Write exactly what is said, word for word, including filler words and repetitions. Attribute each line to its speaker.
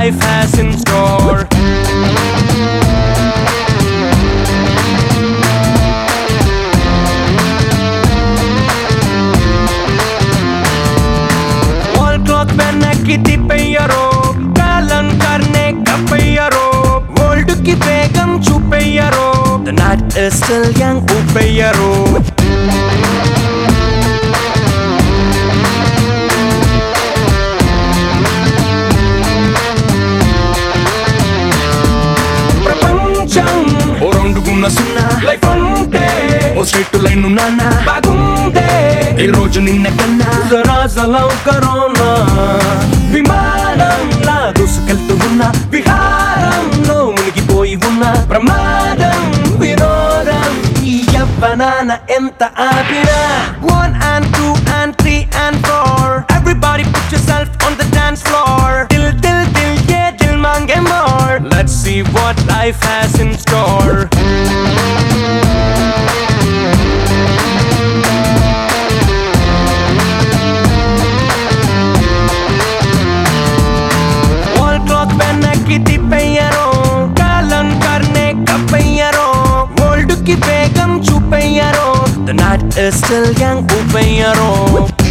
Speaker 1: life has in store. Wall clock पहना की तिपैयारो, कालन करने कपैयारो, world की बेगम छुपैयारो, the night is still young उपैयारो. ఓ రౌండుగున్న సున్నా లైఫ్ అంటే ఓ స్ట్రైట్ లైన్ నాన్న బాగుందే ఈ రోజు నిన్న కన్నా రాజలం కరోనా విమానంలా దూసుకెళ్తూ ఉన్న విహారంలో మునిగిపోయి ఉన్న ప్రమాదం వినోదం ఈ యవ్వనాన ఎంత ఆపినా one and two and three and four everybody put yourself on the dance floor dil dil dil yeah dil mange more let's see what life has in store. Wall clock पहना की तिपैयारो, कालन करने कपैयारो, world की बेगम छुपैयारो, the night is still young उपैयारो.